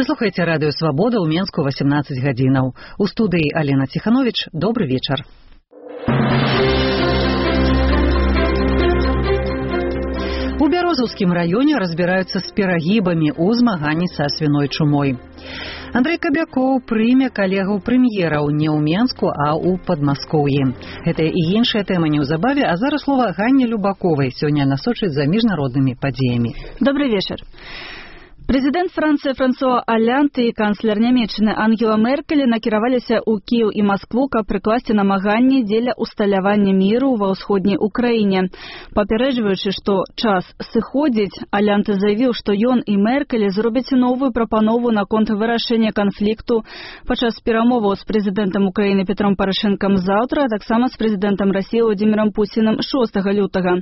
слухаеце радыё Свабода ў Менску 18 гадзінаў. У студыі Алена Ціхановіч. Добры вечар. У Бярозаўскім раёне разбіраюцца з перагібамі ў змаганні са свіной чумой. Андрэй Кабякоў прыме калегаў-прэм'ераў не ў Менску, а ў Падмаскоўі. Гэта і іншая тэма неўзабаве, а зараз слова Ганне Любаковай сёння насочыць за міжнароднымі падзеямі. Добрый вечер. Прэзідэнт Францыі Франсуа Алянт і канцлер Нямецчыны Ангела Меркель накіраваліся ў Кіеў і Маскву, каб прыкласці намаганні дзеля усталявання міру ва ўсходняй Украіне. Папярэджваючы, што час сыходзіць, Алянт заявіў, што ён і Меркель зробяць новую прапанову наконт вырашэння канфлікту падчас перамоваў з прэзідэнтам Украіны Петром Парашэнкам заўтра, а таксама з прэзідэнтам Расіі Владзімірам Пуцінам 6 лютага.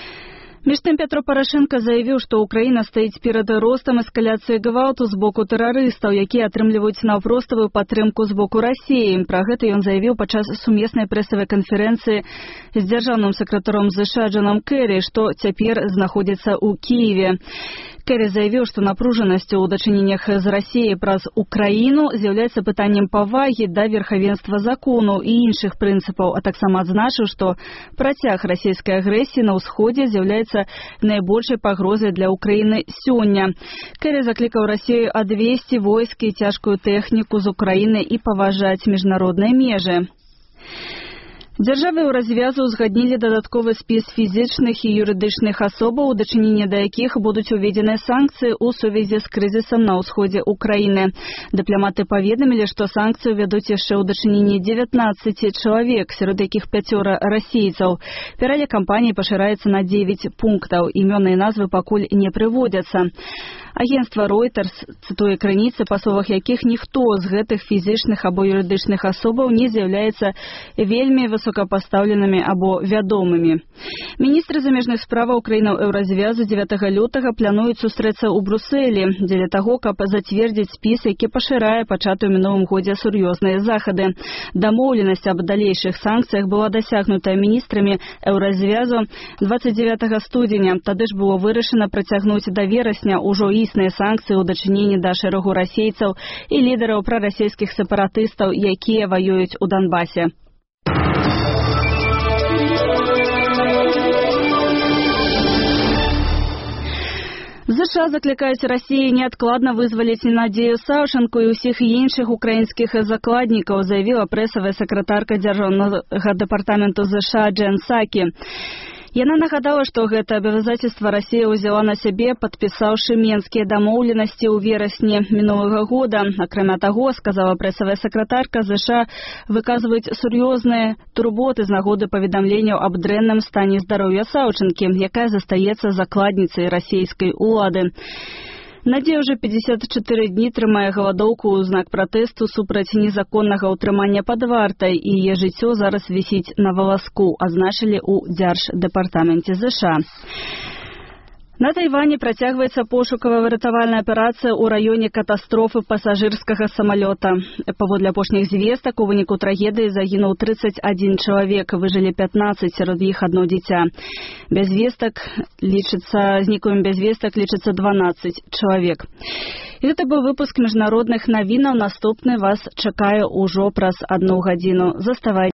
Між тым Петро Парашенко заявіў, што Украіна стаіць перад ростам эскаляцыі гвалту з боку тэрарыстаў, якія атрымліваюць наўпроставую падтрымку з боку Расіі. Пра гэта ён заявіў падчас сумеснай прэсавай канферэнцыі з дзяржаўным сакратаром США Джоном Кэрі, што цяпер знаходзіцца ў Кіеве. Кэрі заявіў, што напружанасць у дачыненнях з Расіяй праз Украіну з'яўляецца пытаннем павагі да верхавенства закону і іншых прынцыпаў, а таксама адзначыў, што працяг расійскай агрэсіі на ўсходзе з'яўляецца найбольшай пагрозай для Украіны сёння. Кэрі заклікаў Расію адвесці войскі і цяжкую тэхніку з Украіны і паважаць міжнародныя межы. Дзяржавы ў развязу узгаднілі дадатковы спіс фізічных і юрыдычных асобаў, у дачыненні да якіх будуць уведзеныя санкцыі ў сувязі з крызісам на ўсходзе Украіны. Дыпламаты паведамілі, што санкцыі вядуць яшчэ ў дачыненні 19 чалавек, сярод якіх 5 расійцаў. Пералік кампаніі пашыраецца на 9 пунктаў. Імёны і назвы пакуль не прыводзяцца. Агенцтва Reuters цытуе крыніцы, па словах якіх ніхто з гэтых фізічных або юрыдычных асобаў не з'яўляецца вельмі высокапастаўленымі або вядомымі. Міністры замежных справаў краінаў Еўразвязу 9 лютага плануюць сустрэцца ў Брусэлі дзеля таго, каб зацвердзіць спіс, які пашырае пачатую мінулым годзе сур'ёзныя захады. Дамоўленасць аб далейшых санкцыях была дасягнутая міністрамі Еўразвязу 29 студзеня. Тады ж было вырашана працягнуць да верасня ўжо існыя санкцыі ў дачыненні да шэрагу расейцаў і лідараў прарасійскіх сепаратыстаў, якія ваююць у Донбасе. США заклікаюць Расію неадкладна вызваліць Надзею Саўчанку і ўсіх іншых украінскіх закладнікаў, заявіла прэсавая сакратарка дзяржаўнага дэпартаменту США Джен Сакі. Яна нагадала, што гэта абавязацельства Расія ўзяла на сябе, падпісаўшы менскія дамоўленасці ў верасні мінулага года. Акрамя таго, сказала прэсавая сакратарка, США выказваюць сур'ёзныя турботы з нагоды паведамленняў аб дрэнным стане здароўя Саўчанкі, якая застаецца закладніцай расійскай улады. Надзея ўжо 54 дні трымае галадоўку ў знак пратэсту супраць незаконнага ўтрымання пад вартай, і яе жыццё зараз вісіць на валаску, азначылі ў Дзярждэпартаменце США. На Тайване працягваецца пошукава-выратавальная аперацыя ў раёне катастрофы пасажырскага самалёта. Паводле апошніх звестак, у выніку трагедыі загінуў 31 чалавек, выжылі 15, сярод іх адно дзіця. Зніклымі без вестак лічыцца 12 чалавек. І гэта быў выпуск міжнародных навінаў. Наступны вас чакае ўжо праз 1 гадзіну. Заставайцеся.